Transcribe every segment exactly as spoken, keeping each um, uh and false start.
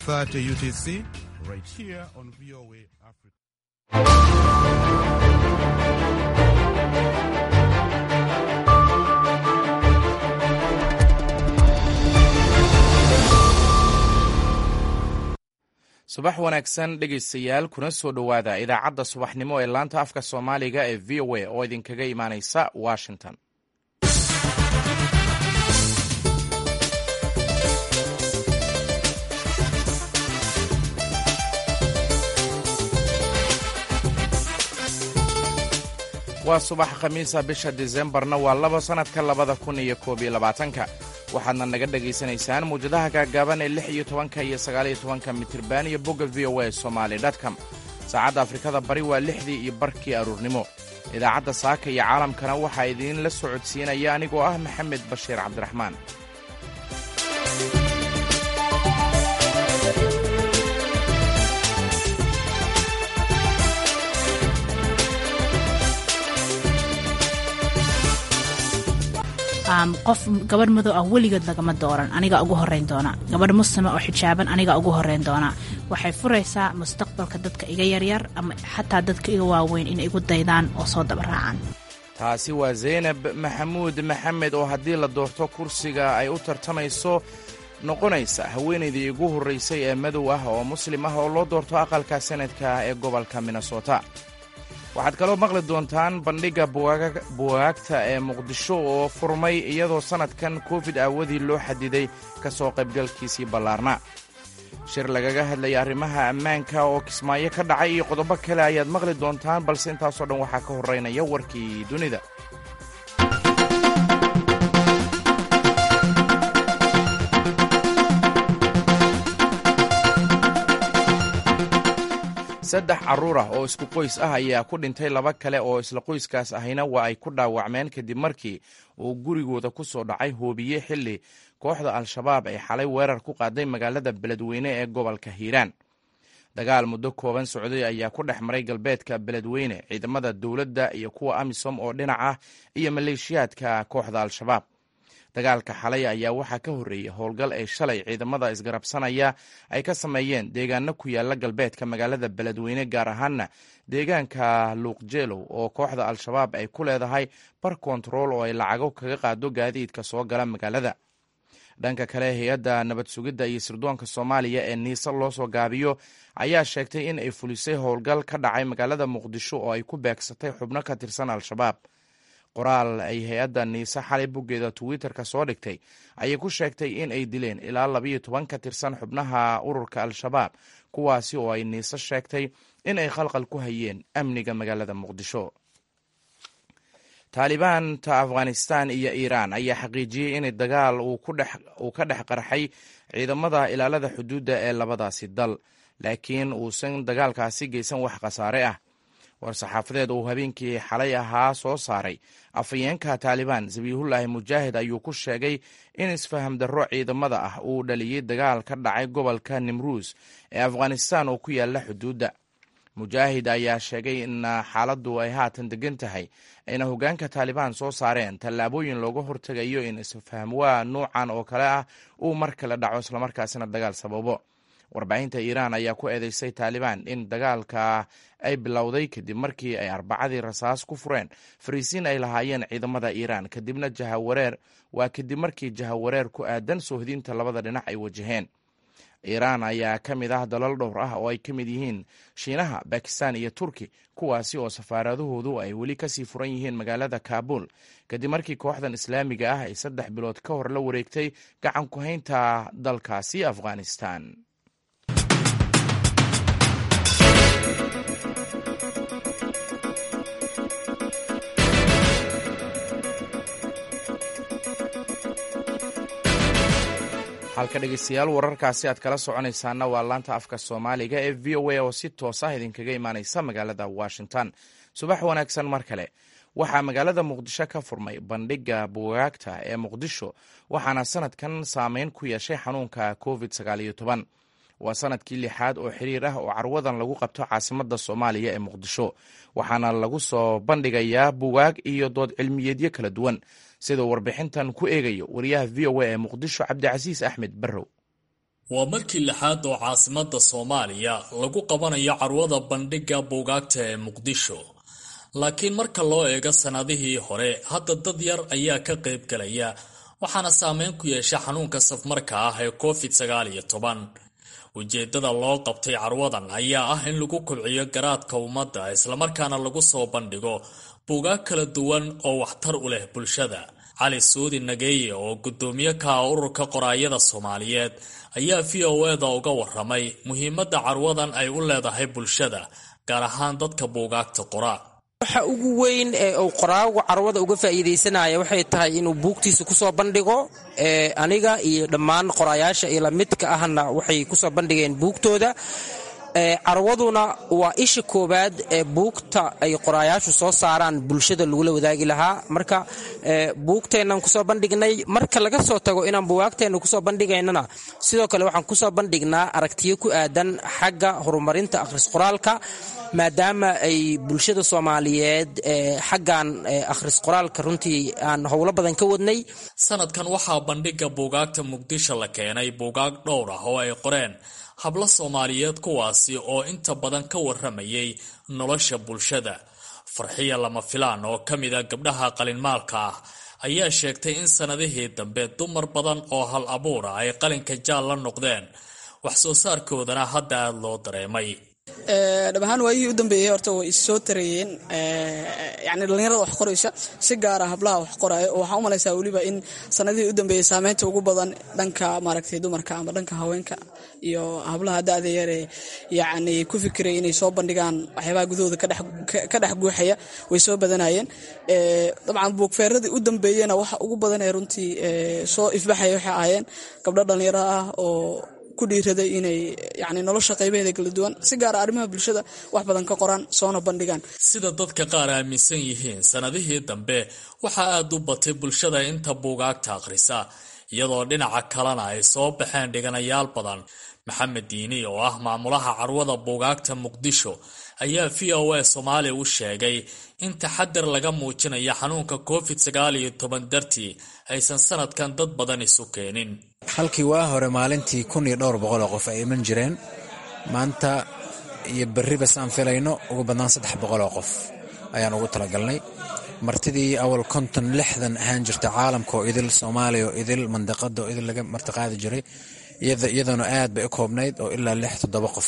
thirty U T C, right here on V O A Africa. subax wanaagsan dhegaystayaal kuna soo dhowaada idaacadda subaxnimo ee laanta afka soomaaliga ee v o a oo idinkaga imaanaysa washington. waa subax khamiisa bisha disembarna waa laba sannadka labada kun iyo koob iyo labaatanka waxaadna naga dhegaysanaysaan mawjadaha gaagaaban ee lix iyo tobanka iyo sagaal iyo tobanka mitirban iyo bogga v o a somali com. saacadda afrikada bari waa lixdii iyo barkii aruurnimo. idaacadda saaka iyo caalamkana waxaa idiinla socodsiinaya anigoo ah maxamed bashiir cabdiraxmaan. qof gabadh madow ah weligeed lagama dooran, aniga ugu horeyn doona. gabadh muslima oo xijaaban aniga ugu horeyn doona. waxay furaysaa mustaqbalka dadka iga yaryar ama xataa dadka iga waaweyn inay igu daydaan oo soo dabaraacaan. taasi waa zaynab maxamuud maxamed oo haddii la doorto kursiga ay u tartamayso noqonaysa haweenaydii ugu horraysay ee madow ah oo muslim ah oo loo doorto aqalka sanadka ee gobolka minnesota. waxaad kaloo maqli doontaan bandhigga buugaagta ee muqdisho oo furmay iyadoo sannadkan covid aawadii loo xadiday ka soo qaybgalkiisii ballaarna. shir lagaga hadlaya arrimaha ammaanka oo kismaayo ka dhacay iyo qodobo kale ayaad maqli doontaan, balse intaasoo dhan waxaa ka horraynaya warkii dunida. saddex carruur ah oo isku qoys ah ayaa ku dhintay, laba kale oo isla qoyskaas ahina waa ay ku dhaawacmeen kadib markii uu gurigooda ku soo dhacay hoobiye xilli kooxda al-shabaab ay xalay weerar ku qaaday magaalada beledweyne ee gobolka hiiraan. dagaal muddo kooban socday ayaa ku dhex maray galbeedka beledweyne ciidamada dowladda iyo kuwa amisom oo dhinac ah iyo maleeshiyaadka kooxda al-shabaab. dagaalka xalay ayaa waxaa ka horreeyey howlgal ay shalay ciidamada isgarabsanaya ay ka sameeyeen deegaano ku yaala galbeedka magaalada beledweyne, gaar ahaana deegaanka luuqjeelow oo kooxda al-shabaab ay ku leedahay bar kontarool oo ay lacago kaga qaado gaadiidka soo gala magaalada. dhanka kale, hay-adda nabad sugidda iyo sirdoonka soomaaliya ee niise loo soo gaabiyo ayaa sheegtay in ay fulisay howlgal ka dhacay magaalada muqdisho oo ay ku beegsatay xubno ka tirsan al-shabaab. qoraal ay hay-adda niise xalay boggeeda twitter-ka soo dhigtay ayay ku sheegtay in ay dileen ilaa labayo toban ka tirsan xubnaha ururka al-shabaab, kuwaasi oo ay niise sheegtay in ay khalqal ku hayeen amniga magaalada muqdisho. taalibaanta afghanistan iyo iiraan ayaa xaqiijiyey in dagaal uu ka dhex qarxay ciidamada ilaalada xuduudda ee labadaasi dal, laakiin uusan dagaalkaasi geysan wax khasaare ah. war-saxaafadeed uu habeenkii xalay ahaa soo saaray afhayeenka taalibaan zabiihullaahi mujaahid ayuu ku sheegay in isfaham darro ciidamada ah uu dhaliyey dagaal ka dhacay gobolka nimruus ee afghanistan oo ku yaala xuduudda. mujaahid ayaa sheegay in xaaladdu ay haatan degan tahay, ayna hoggaanka taalibaan soo saareen tallaabooyin looga hortegayo in isfahmwaa nuucan oo kale ah uu mar kale dhaco islamarkaasina dagaal sababo. warbaahinta iiraan ayaa ku eedeysay taalibaan in dagaalka ay bilowday kadib markii ay arbacadii rasaas ku fureen fariisiin ay lahaayeen ciidamada iiraan, kadibna jahawareer waa kadib markii jahawareer ku aadan soohdinta labada dhinac ay wajaheen. iiraan ayaa ka mid ah dalal dhowr ah oo ay ka mid yihiin shiinaha, bakistan iyo turki, kuwaasi oo safaaradahoodu ay weli kasii furan yihiin magaalada kaabul kadib markii kooxdan islaamiga ah ay saddex bilood ka hor la wareegtay gacan ku haynta dalkaasi afghanistan. halka dhegeystayaal wararkaasi aad kala soconaysaana waa laanta afka soomaaliga ee v o a oo si toos ah idinkaga imaanaysa magaalada washington. subax wanaagsan mar kale. waxaa magaalada muqdisho ka furmay bandhigga buugaagta ee muqdisho, waxaana sanadkan saameyn ku yeeshay xanuunka covid sagaal iyo toban. waa sanadkii lixaad oo xiriir ah oo carwadan lagu qabto caasimadda soomaaliya ee muqdisho, waxaana lagu soo bandhigayaa buugaag iyo dood cilmiyeedyo kala duwan, sidoo warbixintan ku eegayo wariyaha v o a ee muqdisho cabdicasiis axmed barrow. waa markii lixaad oo caasimadda Soomaaliya lagu qabanayo carwada bandhigga buugaagta ee Muqdisho. laakiin marka loo eego sanadihii hore hadda dad yar ayaa ka qayb galaya waxaana saameyn ku yeeshay xanuunka safmarka ah ee covid sagaal iyo toban. ujeedada loo qabtay carwadan ayaa ah in lagu kobciyo garaadka ummadda isla markaana lagu soo bandhigo buugaag kala duwan oo waxtar u leh bulshada. Cali Suudi Nageeye oo gudoomiye ka ah ururka qoraayada Soomaaliyeed ayaa V O A da uga waramay muhiimadda carwadan ay u leedahay bulshada gaar ahaan dadka buugaagta qora. waxa ugu weyn ee uu qoraaga carwada uga faa'iideysanaya waxay tahay inuu buugtiisa ku soo bandhigo ee aniga iyo dhammaan qoraayaasha ila midka ahna waxay ku soo bandhigeen buugtooda. ee carwaduna waa isha koobaad ee buugta ay qoraayaashu soo saaraan bulshada lagu la wadaagi lahaa. marka ee buugteenan ku soo bandhignay marka laga soo tago inaan buugaagteena ku soo bandhigaynana sidoo kale waxaan ku soo bandhignaa aragtiyo ku aadan xagga horumarinta akhris qoraalka maadaama ay bulshada Soomaaliyeed ee xaggan akhris qoraalka runtii aan howlo badan ka wadnay. sanadkan waxaa bandhigga buugaagta Muqdisho la keenay buugaag dhowr ah oo ay qoreen habla Soomaaliyeed kuwaasi oo inta badan ka waramayay nolosha bulshada. Farxiya Lama Filaan oo kamid ah gabdhaha qalinmaalka ah ayaa sheegtay in sanadihii dambe dumar badan oo hal abuur ah ay qalinka jaal la noqdeen wax soo saarkoodana hadda aad loo dareemay. ee dhamaan waayii u dambeeyay horta way soo tareeyeen ee yaani dhalinyarada wax qoraysa si gaar ah hablaha wax qoraayo oo waxa u malaysaa waliba in sanadihii u dambeeyay saameynta ugu badan dhanka maaragtay dumarka ama dhanka haweenka iyo hablaha da'da yar ee yaani ku fikiray inay soo bandhigaan waxyaabaha gudahooda ka dhex ka dhex guuxaya way soo badanayeen. ee dabcan buug feeradii u dambeeyayna waxa ugu badan ee runtii ee soo ifbaxay waxa ahaayeen gabdho dhalinyaro ah oo ku dhiiraday inay yaani nolosha qaybaheeda kala duwan si gaar ah arrimaha bulshada wax badan ka qoraan soona bandhigaan. sida dadka qaar aaminsan yihiin sanadihii dambe waxa aad u batay bulshada inta buugaagta akhrisa iyadoo dhinaca kalena ay soo baxeen dhiganayaal badan. Maxamed Diini oo ah maamulaha carwada buugaagta Muqdisho ayaa V O A Soomaali u sheegay in taxadar laga muujinayo xanuunka covid sagaal iyo toban dartii aysan sanadkan dad badan isu keenin. halkii waa hore maalintii kun iyo dhowr boqol oo qof ay iman jireen maanta iyo berriba saan filayno ugu badnaan saddex boqol oo qof ayaan ugu talagalnay. martidii awal konton lixdan ahaan jirta caalamka oo idil Soomaaliya oo idil mandaqada oo idil laga martiqaadi jiray iyadana aad bay u koobnayd oo ilaa lix toddoba qof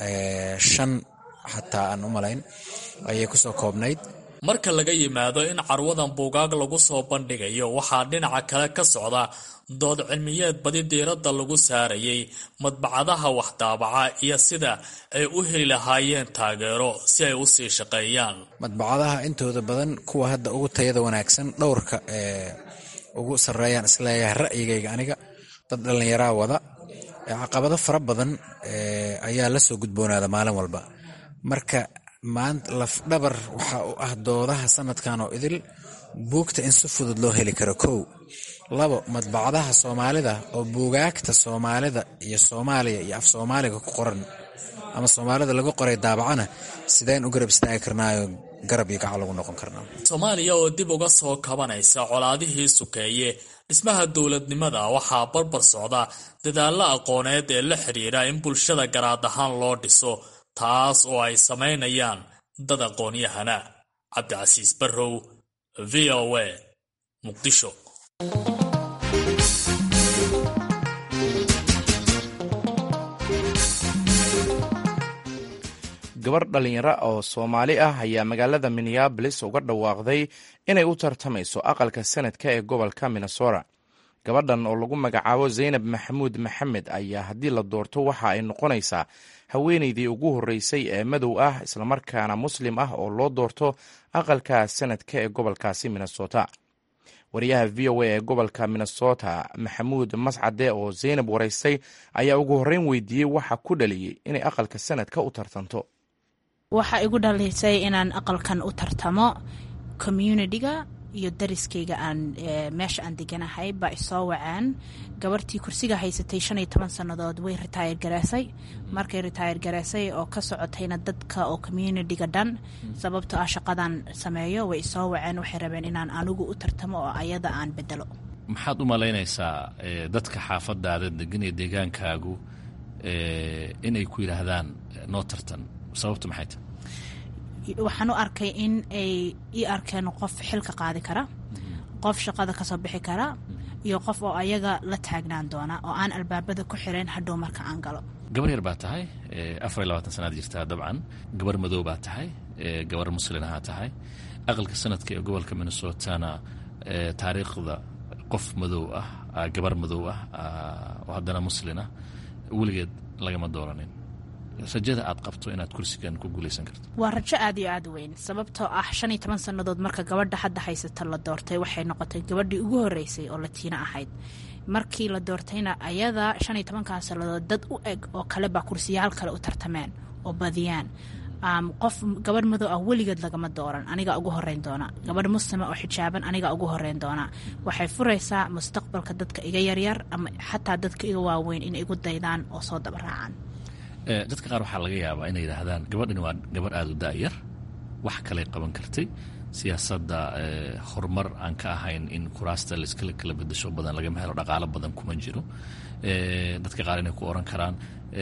ee shan xataa aan u malayn ayay ku soo koobnayd. marka laga yimaado in carwadan buugaag lagu soo bandhigayo waxaa dhinaca kale ka socda dood cilmiyeed badi diiradda lagu saarayay madbacadaha wax daabaca iyo sida ay u heli lahaayeen taageero si ay u sii shaqeeyaan. madbacadaha intooda badan kuwa hadda ugu tayada wanaagsan dhowrka ee ugu sareeyaan isleeyahay ra'yigayga aniga dad dhalinyaro wada caqabado fara badan ee ayaa la soo gudboonaada maalin walba. marka maanta laf dhabar waxa uu ah doodaha sanadkan oo idil buugta in si fudud loo heli karo. kow labo madbacadaha Soomaalida oo buugaagta Soomaalida iyo Soomaaliya iyo af Soomaaliga ku qoran ama Soomaalida lagu qoray daabacana sideen u garab istaagi karnaayo garab iyo gacan lagu noqon karnaa. Soomaaliya oo dib uga soo kabanaysa colaadihii sukeeye dhismaha dowladnimada waxaa barbar socda dadaalla aqooneed ee la xiriira in bulshada garaad ahaan loo dhiso taas oo ay sameynayaan dad aqoon-yahana. Cabdicasiis Barrow, V O A, Muqdisho. gabar dhalinyaro oo Soomaali ah ayaa magaalada Minneapolis uga dhawaaqday inay u tartamayso aqalka sanadka ee gobolka Minnesota. gabadhan oo lagu magacaabo Zaynab Maxamuud Maxamed ayaa haddii la doorto waxa ay noqonaysaa haweeneydii ugu horeysay ee madow ah isla markaana muslim ah oo loo doorto aqalka sanadka ee gobolkaasi Minnesota. wariyaha V O A ee gobolka Minnesota Maxamuud Mascade oo Zaynab wareysay ayaa ugu horeyn weydiiyey waxa ku dhaliyay inay aqalka sanadka u tartanto. waxa igu dhalisay inaan aqalkan u tartamo community-ga iyo dariskayga aan meesha aan deganahay baa isoo wacaan. gabartii kursiga haysatay shan iyo toban sannadood way retire gareysay. markay retire gareysay oo ka socotayna dadka oo community-ga dhan sababtoo ah shaqadan sameeyo way isoo waceen waxay rabeen inaan anigu u tartamo oo ayada aan bedelo. maxaad u malaynaysaa dadka xaafadaada degan ee deegaankaagu inay ku yidhaahdaan noo tartan sababtu maxay tahay? waxaan u arkay in ay ii arkeen qof xilka qaadi kara, qof shaqada kasoo bixi kara, iyo qof oo ayaga la taagnaan doona oo aan albaabada ku xirayn hadhow marka aan galo. gabar yar baa tahay, afar iyo labaatan sanaad jirtaa dabcan, gabar madow baa tahay, gabar muslinahaa tahay. aqalka sanadka ee gobolka minnesotana taariikhda qof madow ah, gabar madow ah oo haddana muslina weligeed lagama dooranin. rajada aad qabto inaad kursigan ku guulaysan karto waa rajo aad iyo aad weyn, sababtoo ah shan iyo toban sannadood marka gabadha hadda haysata la doortay waxay noqotay gabadhii ugu horreysay oo latiina ahayd. markii la doortayna ayada shan iyo tobankaa sannadood dad u eg oo kale baa kursiyaal kale u tartameen oo badiyaan. Um, qof gabadh madow ah weligeed lagama dooran, aniga ugu horeyn doona. gabadh muslima oo xijaaban aniga ugu horeyn doona. waxay furaysaa mustaqbalka dadka iga yaryar ama xataa dadka iga waaweyn inay igu daydaan oo soo daba raacaan. dadka qaar waxaa laga yaabaa inay yidhaahdaan gabadhani waa gabarh aada u da'yar, wax kaley qaban kartay, siyaasadda horumar aan ka ahayn in kuraasta laiskala kala bedasho badan lagama helo, dhaqaalo badan kuma jiro. dadka qaar inay ku oran karaan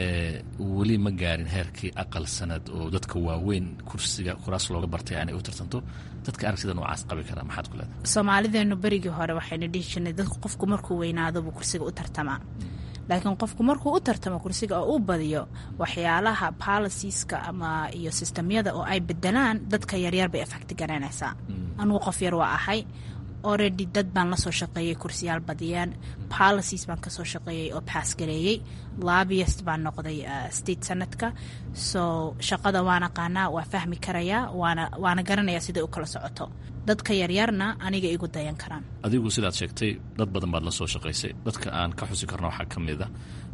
weli ma gaarin heerkii aqal sanad oo dadka waaweyn kursiga kuraas looga bartay aanay u tartanto. dadka aragtida noocaas qabi karaa maxaad ku leedahay? soomaalideenu berigii hore waxayna dhihi jirnay dadku qofku markuu weynaado buu kursiga u tartamaa, laakiin qofku markuu u tartamo kursiga oo u badiyo waxyaalaha policieska ama iyo sistamyada oo ay bedelaan dadka yaryar bay effect garanaysaa. anugu qof yar waa ahay, already dad baan la soo shaqeeyey kursiyaal badiyaan, policies baan kasoo shaqeeyey oo pass gareeyey, lobbyist baan noqday uh, state senate-ka. so shaqada waan aqaanaa, waa fahmi karayaa, waana waana garanayaa siday u kala socoto. dadka yaryarna aniga igu dayan karaan. adigu sidaad sheegtay dad badan baad la soo shaqaysay. dadka aan ka xusi karno waxaa ka mid a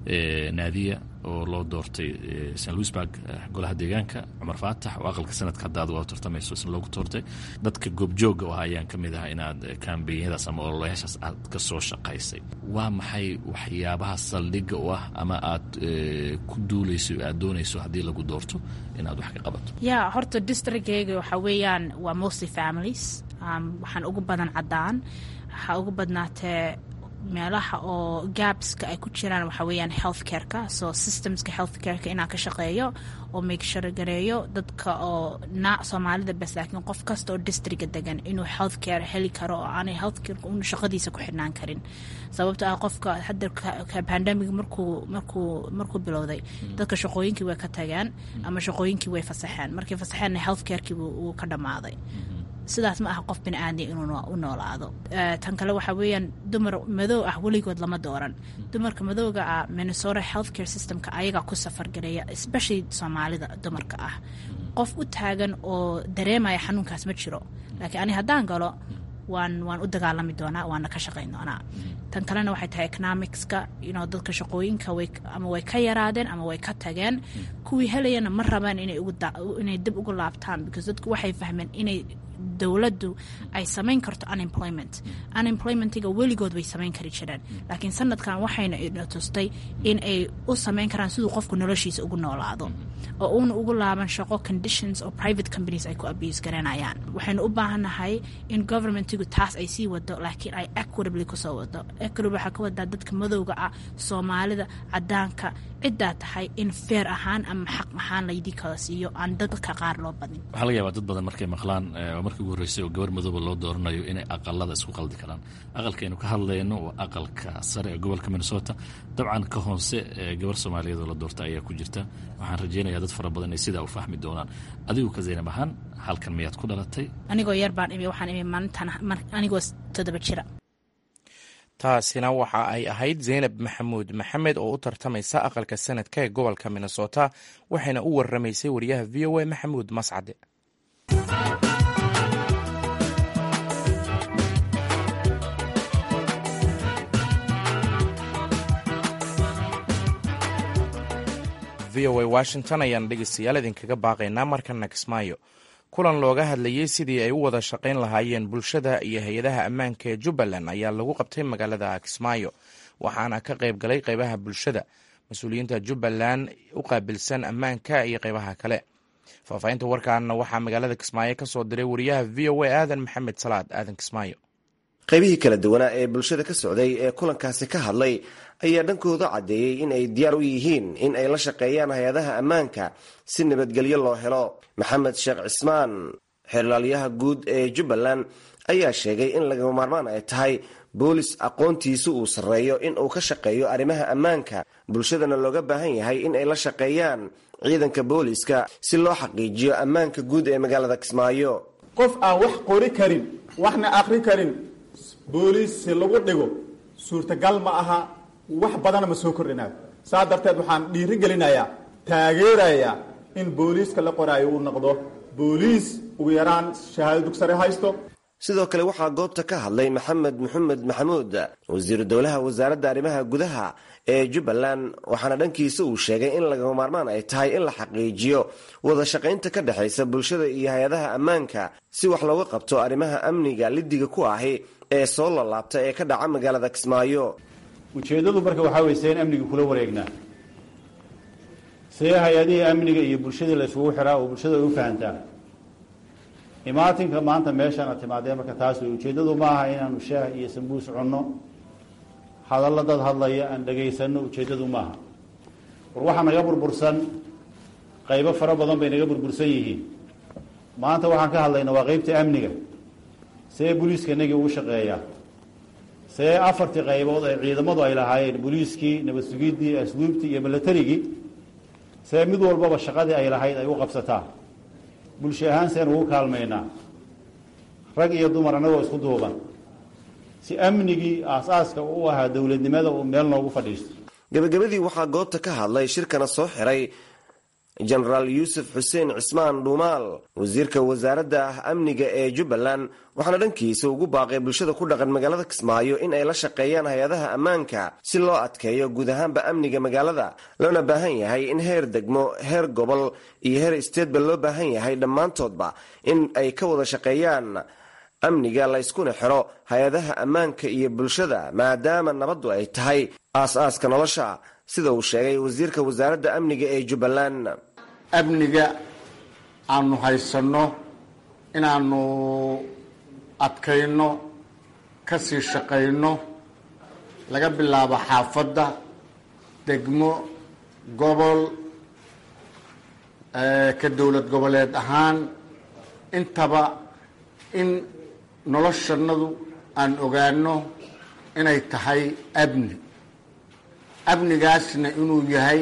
naadiya oo loo doortay st louisburg golaha deegaanka, cumar faatax oo aqalka sanadka hadda adigu aa tartamayso isna loogu doortay. dadka goobjooga ah ayaan ka mid ah inaad kambeeyadaas ama ololayaashaas aad ka soo shaqaysay. waa maxay waxyaabaha saldhigga u ah ama aad ku duulayso aad doonayso haddii lagu doorto inaad wax ka qabato? ya horta districtgayga waxaa weeyaan waa mostly families. um, waxaan ugu badan caddaan, waxaa ugu badnaatee meelaha oo gapska ay ku jiraan waxaa weeyaan healthcareka. so systemska healthcareka inaan ka shaqeeyo oo make gareeyo dadka oo na soomaalida bes, laakiin qof kasta oo districtga degan inuu healthcare heli karo oo aanay healthcareka un shaqadiisa ku xidhnaan karin. sababto ah qofka hadda pandemic markuu markuu markuu bilowday dadka shaqooyinkii way ka tageen ama shaqooyinkii way fasaxeen. markay fasaxeenna healthcarekii wuu ka dhammaaday. sidaas ma aha qof bini aadam inuu u noolaado. tan kale waxaa weeyaan dumar madow ah weligood lama dooran. dumarka madowga ah Minnesota healthcare systemka ayagaa ku safar gareeya, especially soomaalida dumarka ah. qof u taagan oo dareemaya xanuunkaas ma jiro, laakiin ani haddaan galo waan waan u dagaalami doonaa, waana ka shaqayn doonaa. tan kalena waxay tahay economicska, you know, dadka shaqooyinka way ama way ka yaraadeen ama way ka tageen. kuwii helayana ma rabaan inay ugu inay dib ugu laabtaan, because dadku waxay fahmeen inay dowladdu ay samayn karto unemployment. unemploymentiga weligood way samayn kari jireen, laakiin sanadkan waxayna ina tustay in ay u samayn karaan siduu qofku noloshiisa ugu noolaado oo uuna ugu laaban shaqo conditions oo private companies ay ku abuse garanayaan. waxaynu u baahannahay in governmentigu taas ay sii wado, laakiin ay equitably kusoo wado. equitable waxaa ka wadaa dadka madowga ah, soomaalida, cadaanka, ciddaa tahay in fair ahaan ama xaq ahaan laydii kala siiyo, aan dadka qaar loo badin. waxaa laga yaabaa dad badan markay maqlaan markii ugu horreysay oo gabar madooba loo dooranayo inay aqalada isku qaldi karaan. aqalkaynu ka hadlayno waa aqalka sare ee gobolka Minnesota. dabcan ka hoose gabar Soomaaliyeed oo la doortay ayaa ku jirta. waxaan rajaynayaa dad fara badan inay sidaa u fahmi doonaan. adigu ka Zaynab ahaan halkan miyaad ku dhalatay? anigoo yar baan imi waxaan imi maalintan anigoo toddoba jira. taasina waxa ay ahayd Zaynab Maxamuud Maxamed oo u tartamaysa aqalka sanadka ee gobolka Minnesota, waxayna u warramaysay wariyaha V O A Maxamuud Mascade. v o a Washington ayaan dhegeystayaal idinkaga baaqaynaa markana Kismaayo. kulan looga hadlayey sidii ay u wada shaqayn lahaayeen bulshada iyo hay-adaha ammaanka ee Jubbaland ayaa lagu qabtay magaalada Kismaayo, waxaana ka qayb galay qaybaha bulshada, mas-uuliyiinta Jubbaland u qaabilsan ammaanka iyo qaybaha kale. faahfaahinta warkaana waxaa magaalada Kismaayo ka soo diray wariyaha V O A Aadan Maxamed Salaad. Aadan Kismaayo. qaybihii kala duwanaa ee bulshada ka socday ee kulankaasi ka hadlay ayaa dhankooda caddeeyey in ay diyaar u yihiin in ay la shaqeeyaan hay-adaha ammaanka si nabadgelyo loo helo. maxamed sheekh cismaan xeerlaalyaha guud ee jubbaland ayaa sheegay in lagama maarmaan ay tahay boolis aqoontiisu uu sarreeyo in uu ka shaqeeyo arrimaha ammaanka, bulshadana looga baahan yahay in ay la shaqeeyaan ciidanka booliska si loo xaqiijiyo ammaanka guud ee magaalada Kismaayo. qof aan wax qori karin waxna akhri karin booliis si lagu dhigo suurtagal ma aha, wax badan ma soo kordhinaa. saa darteed waxaan dhiiri gelinayaa taageerayaa in booliiska la qoraayo uu noqdo booliis ugu yaraan shahaado dugsare haysto. sidoo kale waxaa goobta ka hadlay maxamed maxamed maxamuud, wasiiru dowlaha wasaaradda arrimaha gudaha ee Jubbaland, waxaana dhankiisa uu sheegay in lagama maarmaan ay tahay in la xaqiijiyo wada shaqaynta ka dhexaysa bulshada iyo hay-adaha ammaanka si wax looga qabto arrimaha amniga lidiga ku ahi ee soo lalaabta ee ka dhaca magaalada Kismaayo. ujeeddadu marka waxaa weeye see in amniga kula wareegnaa, see hay-adihii amniga iyo bulshadii la isugu xiraa oo bulshada ay u fahantaa. imaatinka maanta meeshaan aad timaadeen marka taas wey ujeeddadu ma aha inaanu shaah iyo sambuus cunno, hadallo dad hadlaya aan dhagaysanno, ujeeddadu maaha. war waxaa naga burbursan qaybo fara badan bay naga burbursan yihiin. maanta waxaan ka hadlayna waa qaybta amniga, see booliiska inagii ugu shaqeeyaa, see afartii qaybood ee ciidamadu ay lahaayeen, booliiskii, nabad sugiddii, asluubtii iyo milatarigii, see mid walbaba shaqadii ay lahayd ay u qabsataa. bulsho ahaan seen ugu kaalmaynaa rag iyo dumar annagoo isku duuban si amnigii aasaaska u ahaa dowladnimada uu meel noogu fadhiisto. gabagabadii waxaa goobta ka hadlay shirkana soo xiray jenaraal yuusuf xuseen cismaan dhuumaal, wasiirka wasaaradda amniga ee Jubbaland, waxaana dhankiisa ugu baaqay bulshada ku dhaqan magaalada Kismaayo in ay la shaqeeyaan hay-adaha ammaanka si loo adkeeyo guud ahaanba amniga magaalada, loona baahan yahay in heer degmo, heer gobol iyo heer isteedba loo baahan yahay dhammaantoodba in ay ka wada shaqeeyaan amniga la iskuna xiro hay-adaha ammaanka iyo bulshada, maadaama nabaddu ay tahay aas-aaska nolosha, sida uu sheegay wasiirka wasaaradda amniga ee Jubbaland. amniga aanu haysanno inaanu adkayno, ka sii shaqayno, laga bilaabo xaafadda, degmo, gobol, ka dowlad goboleed ahaan, intaba in noloshannadu aan ogaano inay tahay amni. amnigaasna inuu yahay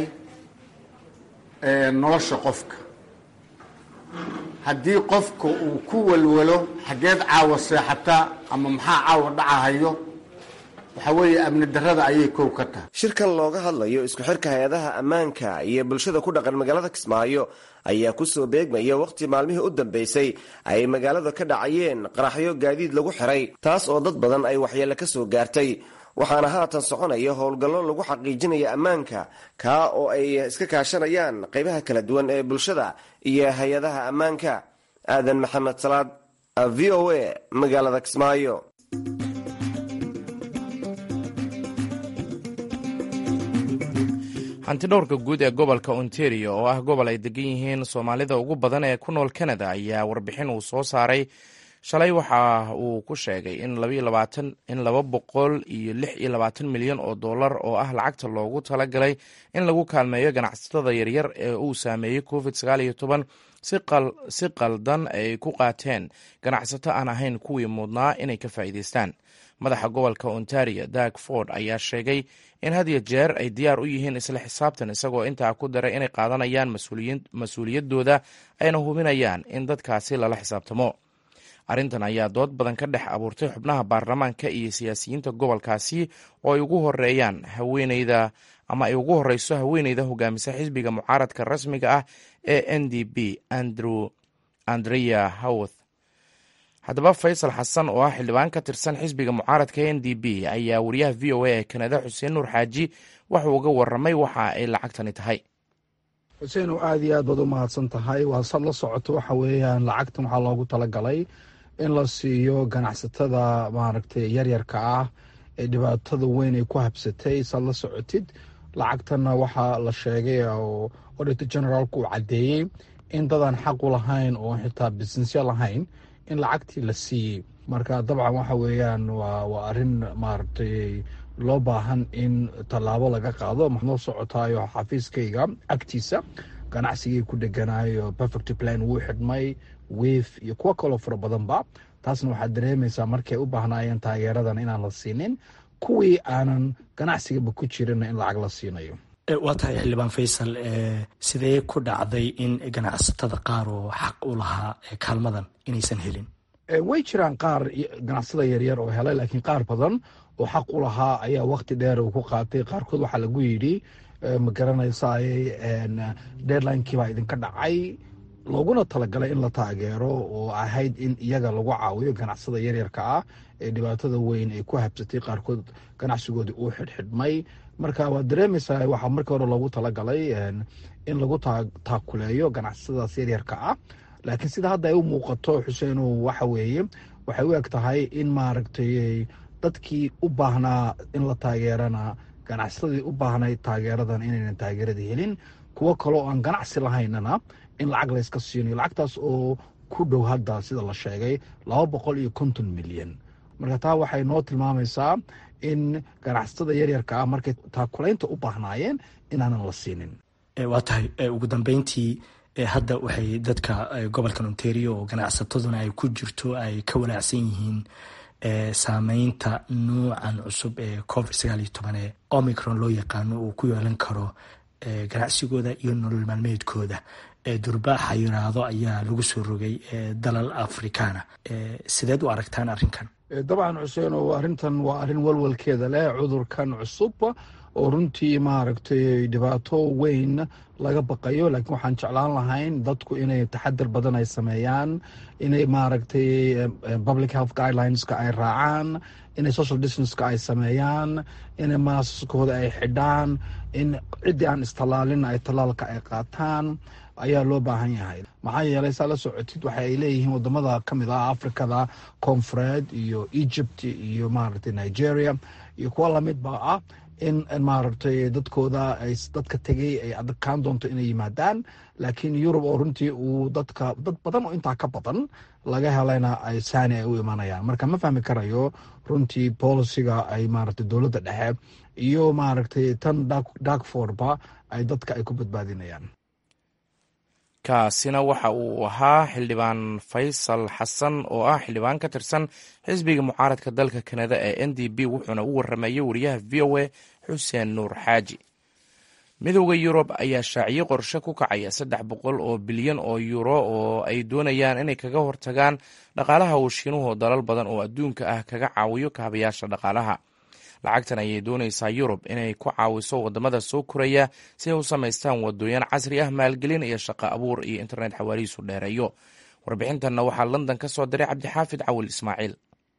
nolosha qofka. haddii qofka uu ku walwalo xageed caawa seexataa ama maxaa caawa dhacahayo, waxaa weeye amni darrada ayay kow ka tahay. shirkan looga hadlayo isku xirka hay-adaha ammaanka iyo bulshada ku dhaqan magaalada Kismaayo ayaa kusoo beegmaya waqti maalmihii u dambeysay ay magaalada ka dhacayeen qaraxyo gaadiid lagu xiray, taas oo dad badan ay waxyeello ka soo gaartay. waxaana haatan soconaya howlgallo lagu xaqiijinaya ammaanka, kaa oo ay iska kaashanayaan qaybaha kala duwan ee bulshada iyo hay-adaha ammaanka. aadan maxamed salaad, v o a, magaalada Kismaayo. hantidhowrka guud ee gobolka Ontario oo ah gobol ay degan yihiin Soomaalida ugu badan ee ku nool Canada ayaa warbixin uu soo saaray shalay waxa uu ku sheegay in in laba boqol iyo lix iyo labaatan milyan oo dollar oo ah lacagta loogu talagalay in lagu kaalmeeyo ganacsatada yaryar ee uu saameeyey covid sagaal iyo toban si qaldan ay ku qaateen ganacsato aan ahayn kuwii mudnaa inay ka faa'iidaystaan. madaxa gobolka Ontario Doug Ford ayaa sheegay in had iyo jeer ay diyaar u yihiin isla xisaabtan, isagoo intaa ku daray inay qaadanayaan mas-uuliyaddooda ayna hubinayaan in dadkaasi lala xisaabtamo. arrintan ayaa dood badan ka dhex abuurtay xubnaha baarlamaanka iyo siyaasiyiinta gobolkaasi oo ay ugu horeeyaan haweeneyda ama ay ugu horeyso haweeneyda hogaamisa xisbiga mucaaradka rasmiga ah ee N D P Andrew Andrea Howarth. haddaba Faysal Xasan oo ah xildhibaan ka tirsan xisbiga mucaaradka N D P ayaa wariyaha V O A ee Kanada Xuseen Nuur Xaaji wuxuu uga waramay waxa ay lacagtani tahay. xuseen oo aad iyo aad baad u mahadsan tahay. waa sad la socoto waxa weeyaan lacagtan waxaa loogu talagalay in la siiyo ganacsatada maaragtay yaryarka ah ee dhibaatada weyn ay ku habsatay. sad la socotid lacagtanna waxaa la sheegay oo auditor generaalku uu caddeeyey in dadaan xaq u lahayn oo xitaa businessya lahayn in lacagtii la siiyey. marka dabcan waxa weeyaan waa waa arrin maaragtay loo baahan in tallaabo laga qaado. maxnoo socotaayo xafiiskayga agtiisa ganacsigii ku deganayo perfect plan wuu xidhmay wef iyo kuwo kaloo fara badanba. taasna waxaad dareemaysaa markay u baahnaayeen taageeradan inaan la siinin, kuwii aanan ganacsigaba ku jirin in lacag la siinayo. waa tahay xildhibaan faysal, sidee ku dhacday in ganacsatada qaar oo xaq u lahaa kaalmadan inaysan helin? way jiraan qaar ganacsada yaryar oo helay, laakiin qaar badan oo xaq u lahaa ayaa waqti dheer uu ku qaatay. qaarkood waxaa lagu yidhi ma garanaysaay deadlinekii baa idinka dhacay, looguna talagalay in la taageero oo ahayd in iyaga lagu caawiyo ganacsada yaryarka ah ee dhibaatada weyn ay ku habsatay. qaarkood ganacsigoodii uu xidhxidhmay. marka waad dareemaysaa waxaa markii hore loogu talagalay in lagu taakuleeyo ganacsadaas yaryarka ah, laakiin sida hadda ay u muuqato xuseeno waxa weeye waxay u eg tahay in maaragtay dadkii u baahnaa in la taageerana, ganacsadii u baahnay taageeradan inaynan taageerada helin. kuwo kaloo aan ganacsi lahaynana in lacag layska siinayo, lacagtaas oo ku dhow hadda sida la sheegay laba boqol iyo konton milyan. marka taa waxay noo tilmaamaysaa in ganacsatada yaryarka ah markay taakulaynta u baahnaayeen inaanan la siinin. waa tahay ugu dambeyntii hadda waxay dadka gobolkan ontario oo ganacsataduna ay ku jirto ay ka walaacsan yihiin saameynta nuucan cusub ee covid sagaal iyo toban ee omicron loo yaqaano uu ku yeelan karo ganacsigooda iyo nolol maalmeedkooda. durbaaxa yiraahdo ayaa lagu soo rogay dalal afrikaana. sideed u aragtaan arrinkan? dabcan xuseen, oo arrintan waa arrin walwalkeeda leh, cudurkan cusub oo runtii maaragtay dhibaato weyn laga baqayo. laakiin waxaan jeclaan lahayn dadku inay taxadar badan ay sameeyaan, inay maaragtay public health guidelineska ay raacaan, inay social distanceka ay sameeyaan, inay maasaskooda ay xidhaan, in ciddii aan istallaalin ay tallaalka ay qaataan ayaa loo baahan yahay. maxaa yeelay saa la socotid waxa ay leeyihiin wadamada ka mid ah afrikada koonfureed iyo egypt iyo maaragtay nigeria iyo kuwa lamidba ah in maaragtay dadkooda ay dadka tegay ay adkaan doonto inay yimaadaan. laakiin yurub oo runtii uu dadka dad badan oo intaa ka badan laga helayna ay saani ay u imanayaan. marka ma fahmi karayo runtii bolisiga ay maaragtay dowladda dhexe iyo maaragtay tan darkfordba ay dadka ay ku badbaadinayaan. kaasina waxa uu ahaa xildhibaan faysal xasan oo ah xildhibaan ka tirsan xisbiga mucaaradka dalka kanada ee n d b, wuxuuna u waramayey wariyaha v o a xuseen nuur xaaji. midowda yurub ayaa shaaciyey qorshe ku kacaya saddex boqol oo bilyan oo yuuro oo ay doonayaan inay kaga hortagaan dhaqaalaha uu shiinuhu dalal badan oo adduunka ah kaga caawiyo kaabayaasha dhaqaalaha. lacagtan ayay doonaysaa yurub inay ku caawiso wadamada soo koraya si ay u samaystaan wadooyin casri ah, maalgelin iyo shaqo abuur iyo internet xawaarihiisu dheereeyo. warbixintanna waxaa london ka soo diray cabdixaafid cawil ismaaciil.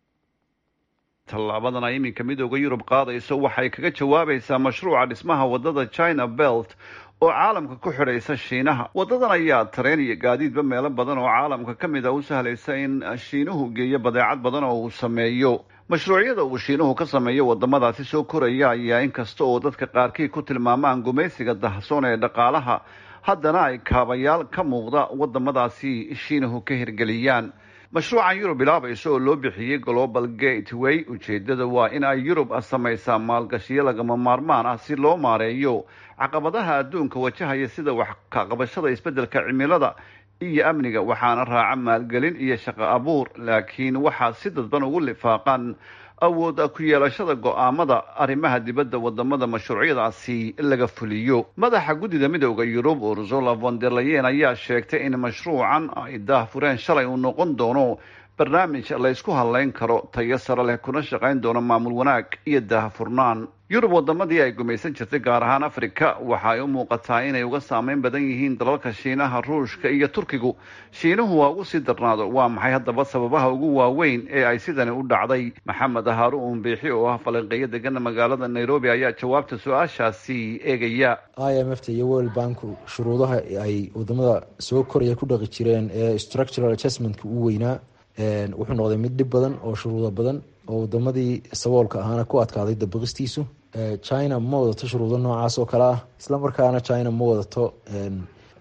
tallaabadan ay iminka midooda yurub qaadayso waxay kaga jawaabaysaa mashruuca dhismaha wadada china belt oo caalamka ku xidhaysa shiinaha. wadadan ayaa tareen iyo gaadiidba meelo badan oo caalamka ka mid a u sahlaysa in shiinuhu geeyo badeecad badan oo uu sameeyo. mashruucyada uu shiinuhu ka sameeyo wadamadaasi soo koraya ayaa inkasta oo dadka qaarkii ku tilmaamaan gumaysiga dahsoon ee dhaqaalaha, haddana ay kaabayaal ka muuqda wadamadaasi shiinuhu ka hirgeliyaan. mashruucan yurub bilaabaysa oo loo bixiyey global gateway, ujeedada waa in ay yurub samaysaa maalgashiyo lagama maarmaan ah si loo maareeyo caqabadaha adduunka wajahaya sida wax ka qabashada isbeddelka cimilada iyo amniga, waxaana raaca maalgelin iyo shaqo abuur. laakiin waxaa si dadban ugu lifaaqan awood ku yeelashada go-aamada arrimaha dibadda wadamada mashruucyadaasi laga fuliyo. madaxa guddida midowda yurub ursula von der leyen ayaa sheegtay in mashruucan ay daahfureen shalay uu noqon doono barnaamij laysku hadlayn karo, tayo sare leh, kuna shaqayn doono maamul wanaag iyo daahfurnaan. yurub wadamadii ay gumaysan jirtay gaar ahaan afrika waxa ay u muuqataa inay uga saameyn badan yihiin dalalka shiinaha, ruushka iyo turkigu. shiinuhu waa ugu sii darnaado. waa maxay haddaba sababaha ugu waaweyn ee ay sidani u dhacday? maxamed haruun biixi oo ah falanqeeyo degana magaalada nairobi ayaa jawaabta su-aashaasi eegaya. i m f ta iyo world banku shuruudaha ay wadamada soo koraya ku dhaqi jireen ee structural adjustmentka u weynaa wuxuu noqday mid dhib badan oo shuruudo badan oo wadamadii saboolka ahaana ku adkaaday dabiqistiisu. china ma wadato shuruudo noocaas oo kale ah, islamarkaana china ma wadato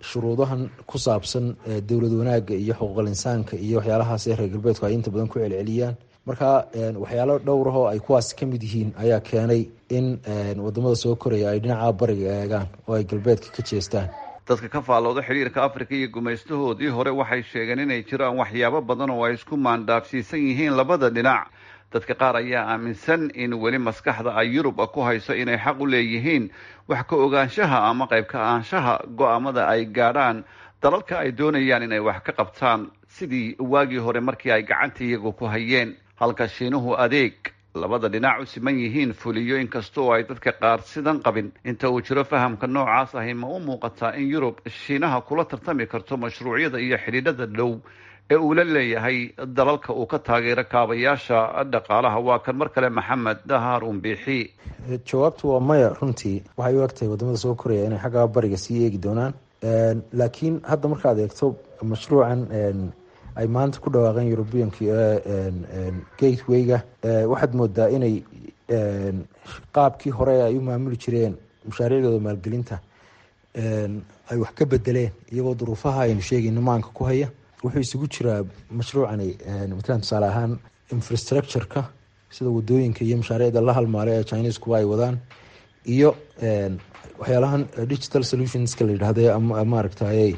shuruudahan ku saabsan dowlad wanaagga iyo xuquuqal insaanka iyo waxyaalahaas reer galbeedku ay inta badan ku celceliyaan. marka waxyaalo dhowrahoo ay kuwaas ka mid yihiin ayaa keenay in wadamada soo koraya ay dhinaca bariga eegaan oo ay galbeedka ka jeestaan. dadka ka faallooda xiriirka afrika iyo gumaystahoodii hore waxay sheegeen inay jiraan waxyaabo badan oo ay isku maandhaafsiisan yihiin labada dhinac. dadka qaar ayaa aaminsan in weli maskaxda ay yurub ku hayso inay xaq u leeyihiin wax ka ogaanshaha ama qayb ka ahaanshaha go-aamada ay gaadhaan dalalka ay doonayaan inay wax ka qabtaan, sidii waagii hore markii ay gacanta iyagu ku hayeen. halka shiinuhu adeeg labada dhinac u siman yihiin fuliyo, inkastoo ay dadka qaar sidan qabin. inta uu jiro fahamka noocaas ahi ma u muuqataa in yurub shiinaha kula tartami karto mashruucyada iyo xidhiidhada dhow ee uu la leeyahay dalalka uu ka taageero kaabayaasha dhaqaalaha? waa kan mar kale maxamed haarun biixi. jawaabtu waa maya. runtii waxay u egtahay wadamada soo koraya inay xagga bariga sii eegi doonaan, laakiin hadda markaad eegto mashruucan ay maanta ku dhawaaqeen Europeanka gatewayga, waxaad moodaa inay qaabkii hore ay u maamuli jireen mashaariicdooda maalgelinta ay wax ka bedeleen, iyagoo duruufaha aynu sheegayno maanka ku haya. wuxuu isugu jiraa mashruucani matalan tusaale ahaan infrastructure-ka sida wadooyinka iyo mashaariicda la halmaalay ee Chinese-ku ay wadaan, iyo waxyaalahan digital solutions-ka la yidhaahdo ama maaragtay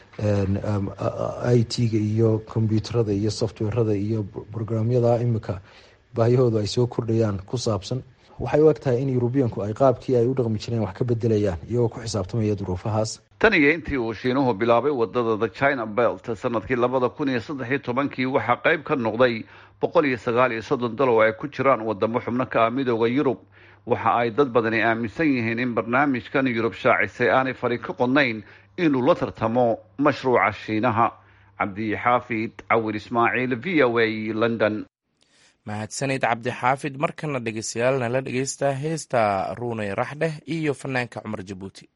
I T-ga iyo computerada iyo softwarada iyo programyada imika baahiyahoodu ay soo kordhayaan ku saabsan. waxay u egtahay in Europeanku ay qaabkii ay u dhaqmi jireen wax ka bedelayaan iyagoo ku xisaabtamaya duruufahaas. tan iyo intii uu shiinuhu bilaabay wadada the China Belt sanadkii labada kun iyo saddex iyo tobankii waxaa qayb ka noqday boqol iyo sagaal iyo soddon dal oo ay ku jiraan wadamo xubno ka ah midooda Yurub. waxa ay dad badani aaminsan yihiin in barnaamijkan Yurub shaacisay aanay fari ka qodnayn inuu la tartamo mashruuca shiinaha. cabdi xaafid cawir ismaaciil, v O A, London. mahadsanid cabdi xaafid. markana dhegeystayaal nala dhegeysta heesta ruunay raxdheh iyo fanaanka cumar jabuuti.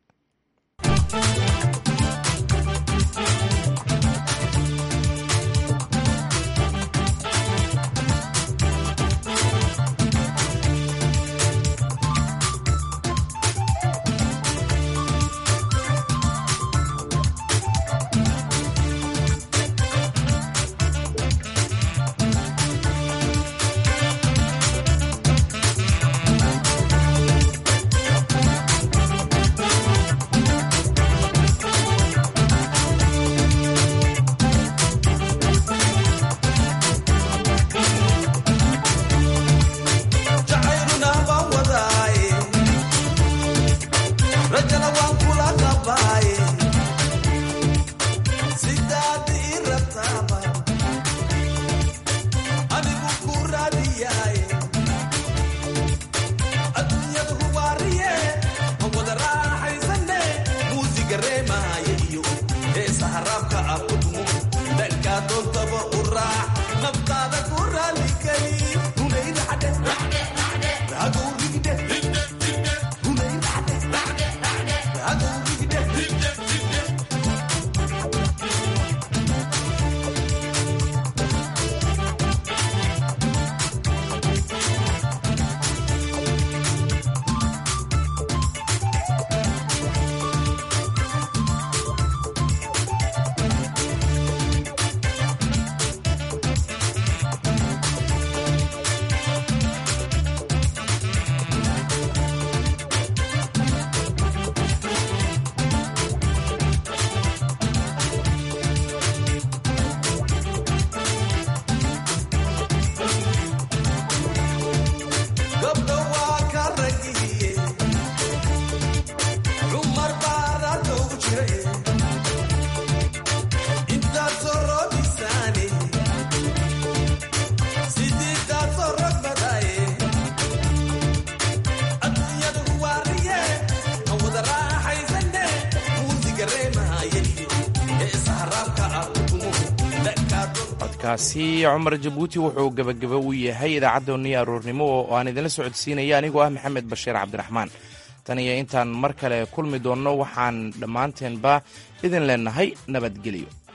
kaasi cumar jabuuti wuxuu gabagaba u yahay idaacaddeenii aroornimo oo aan idinla socodsiinaya anigoo ah maxamed bashiir cabdiraxmaan. tan iyo intaan mar kale kulmi doonno waxaan dhammaanteenba idin leenahay nabadgelyo.